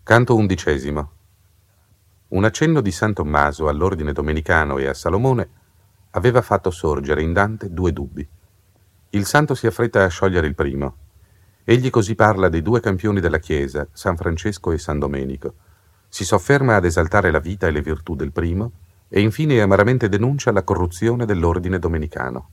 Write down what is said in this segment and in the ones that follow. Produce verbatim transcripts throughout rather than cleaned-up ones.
Canto undicesimo. Un accenno di San Tommaso all'ordine domenicano e a Salomone aveva fatto sorgere in Dante due dubbi. Il santo si affretta a sciogliere il primo. Egli così parla dei due campioni della Chiesa, San Francesco e San Domenico. Si sofferma ad esaltare la vita e le virtù del primo e infine amaramente denuncia la corruzione dell'ordine domenicano.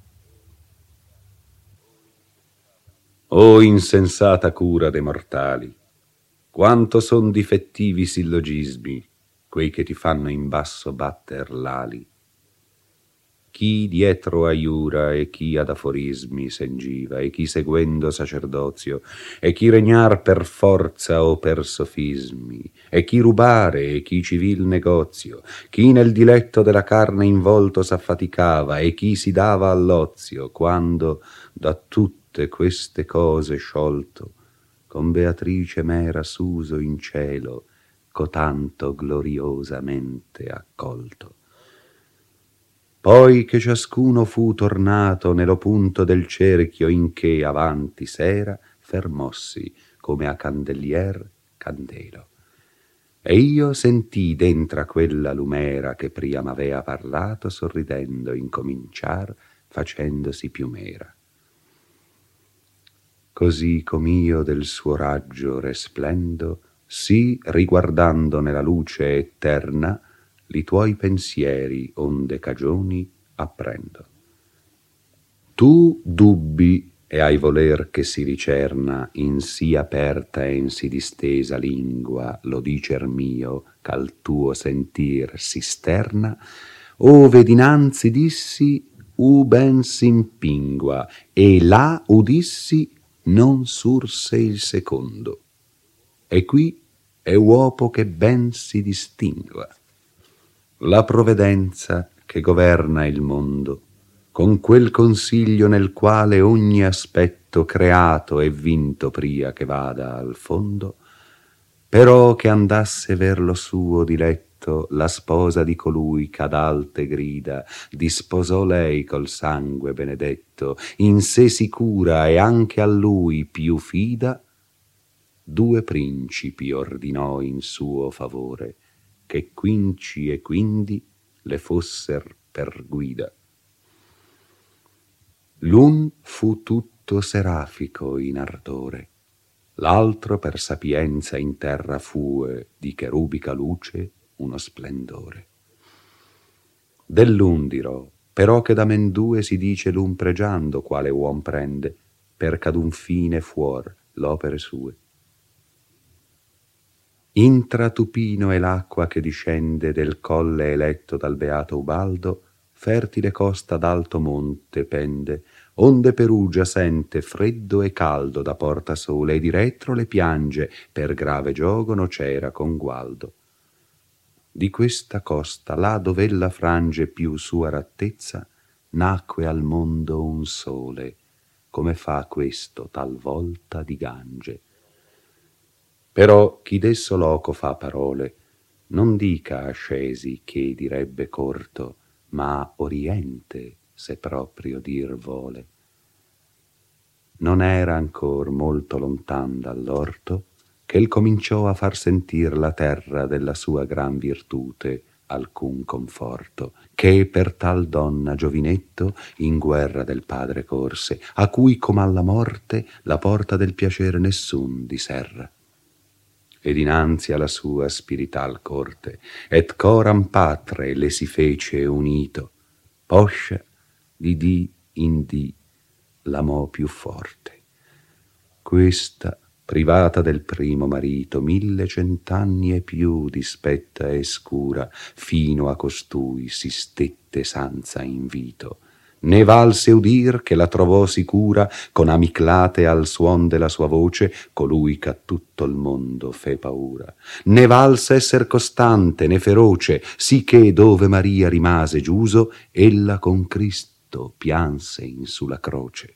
O insensata cura dei mortali, quanto son difettivi sillogismi, quei che ti fanno in basso batter l'ali. Chi dietro aiura e chi ad aforismi s'engiva, e chi seguendo sacerdozio, e chi regnar per forza o per sofismi, e chi rubare e chi civil negozio, chi nel diletto della carne involto s'affaticava, e chi si dava all'ozio, quando da tutte queste cose sciolto, con Beatrice m'era suso in cielo, cotanto gloriosamente accolto. Poi che ciascuno fu tornato nello punto del cerchio in che avanti s'era, fermossi come a candelier candelo. E io sentii dentra quella lumera che prima m'avea parlato, sorridendo incominciar, facendosi più mera. Così com'io del suo raggio resplendo, sì riguardando nella luce eterna, li tuoi pensieri onde cagioni apprendo. Tu dubbi e hai voler che si ricerna in sì aperta e in sì distesa lingua lo dicer mio ch'al tuo sentir si sterna, ove dinanzi dissi u ben s'impingua e là udissi non surse il secondo, e qui è uopo che ben si distingua. La provvidenza che governa il mondo, con quel consiglio nel quale ogni aspetto creato e vinto pria che vada al fondo, però che andasse ver lo suo diletto la sposa di colui ch'ad alte grida disposò lei col sangue benedetto, in sé sicura e anche a lui più fida, due principi ordinò in suo favore, che quinci e quindi le fosser per guida. L'un fu tutto serafico in ardore, l'altro per sapienza in terra fue di cherubica luce uno splendore. Dell'un dirò, però che da men due si dice l'un pregiando quale uom prende, per ch'ad un fine fuor l'opere sue. Intra Tupino e l'acqua che discende del colle eletto dal beato Ubaldo, fertile costa d'alto monte pende, onde Perugia sente freddo e caldo da Porta Sole, e di retro le piange per grave giogo nocera con Gualdo. Di questa costa, là dov'ella frange più sua rattezza, nacque al mondo un sole, come fa questo talvolta di Gange. Però chi d'esso loco fa parole, non dica ascesi che direbbe corto, ma oriente, se proprio dir vole. Non era ancor molto lontan dall'orto che il cominciò a far sentir la terra della sua gran virtute alcun conforto, che per tal donna giovinetto in guerra del padre corse, a cui com alla morte la porta del piacere nessun diserra. E dinanzi alla sua spirital corte, et coram patre le si fece unito, poscia di dì in dì l'amò più forte. Questa, privata del primo marito, mille cent'anni e più dispetta e scura, fino a costui si stette sanza invito. Ne valse udir che la trovò sicura, con amiclate al suon della sua voce, colui ch'a tutto il mondo fe paura. Ne valse esser costante né feroce, sì che dove Maria rimase giuso, ella con Cristo pianse in sulla croce.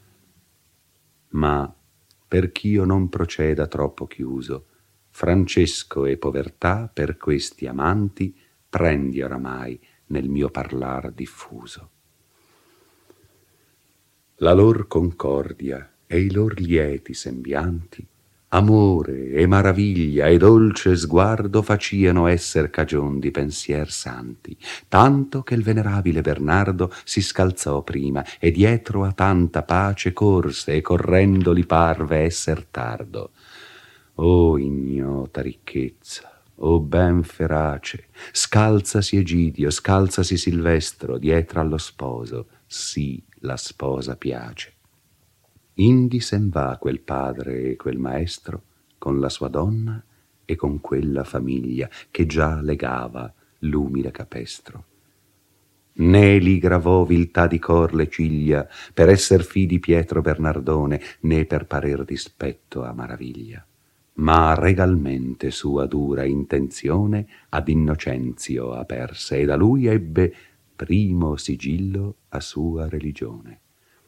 Ma perch'io non proceda troppo chiuso, Francesco e povertà per questi amanti prendi oramai nel mio parlar diffuso. La lor concordia e i lor lieti sembianti Amore e maraviglia e dolce sguardo faciano esser cagion di pensier santi, tanto che il venerabile Bernardo si scalzò prima e dietro a tanta pace corse e correndo li parve esser tardo. O ignota ricchezza, o ben ferace, scalzasi Egidio, scalzasi Silvestro dietro allo sposo, sì la sposa piace. Indi sen va quel padre e quel maestro con la sua donna e con quella famiglia che già legava l'umile capestro. Né li gravò viltà di cor le ciglia per esser fi di Pietro Bernardone, né per parer dispetto a maraviglia, ma regalmente sua dura intenzione ad Innocenzio aperse e da lui ebbe primo sigillo a sua religione.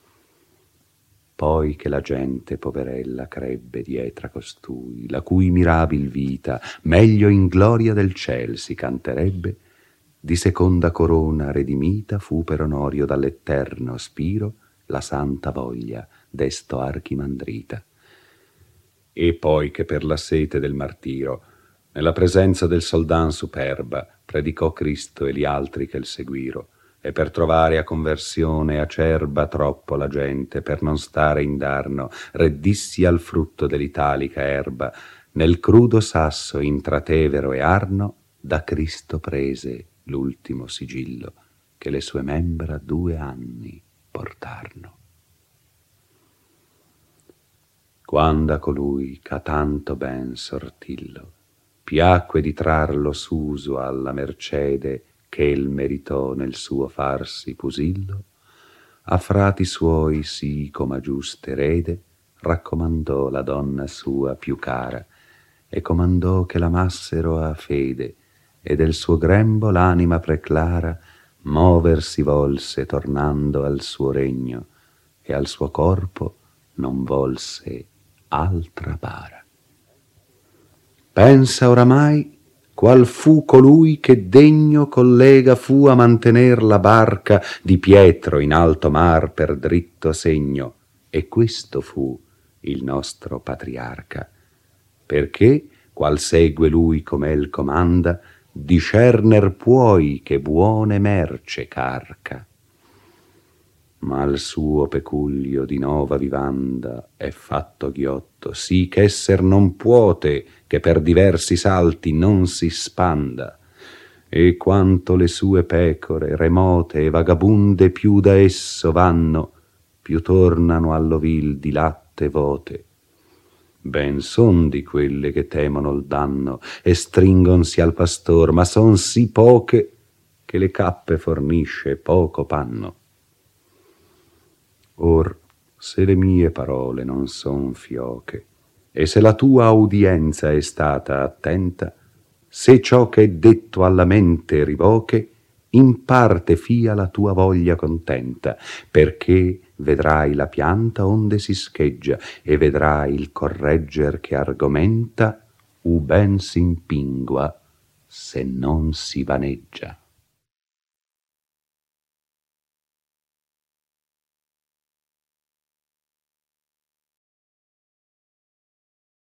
Poi che la gente poverella crebbe dietro a costui, la cui mirabil vita meglio in gloria del ciel si canterebbe, di seconda corona redimita fu per onorio dall'eterno spiro la santa voglia d'esto archimandrita. E poi che per la sete del martiro, nella presenza del soldan superba, predicò Cristo e gli altri che il seguiro, e per trovare a conversione acerba troppo la gente, per non stare indarno, reddissi al frutto dell'italica erba, nel crudo sasso intratevero e arno, da Cristo prese l'ultimo sigillo, che le sue membra due anni portarno. Quando a colui c'ha tanto ben sortillo, piacque di trarlo s'uso alla mercede, che il meritò nel suo farsi pusillo, a frati suoi sì come a giusto erede raccomandò la donna sua più cara e comandò che l'amassero a fede, e del suo grembo l'anima preclara mover si volse tornando al suo regno, e al suo corpo non volse altra bara. Pensa oramai qual fu colui che degno collega fu a mantener la barca di Pietro in alto mar per dritto segno, e questo fu il nostro patriarca, perché, qual segue lui come el comanda, discerner puoi che buone merce carca. Ma al suo peculio di nova vivanda è fatto ghiotto, sì ch'esser non puote che per diversi salti non si spanda, e quanto le sue pecore remote e vagabunde più da esso vanno, più tornano all'ovil di latte vote. Ben son di quelle che temono il danno e stringonsi al pastor, ma son sì poche che le cappe fornisce poco panno. Or, se le mie parole non son fioche, e se la tua audienza è stata attenta, se ciò che è detto alla mente rivoche, in parte fia la tua voglia contenta, perché vedrai la pianta onde si scheggia, e vedrai il corregger che argomenta, u ben s'impingua, se non si vaneggia.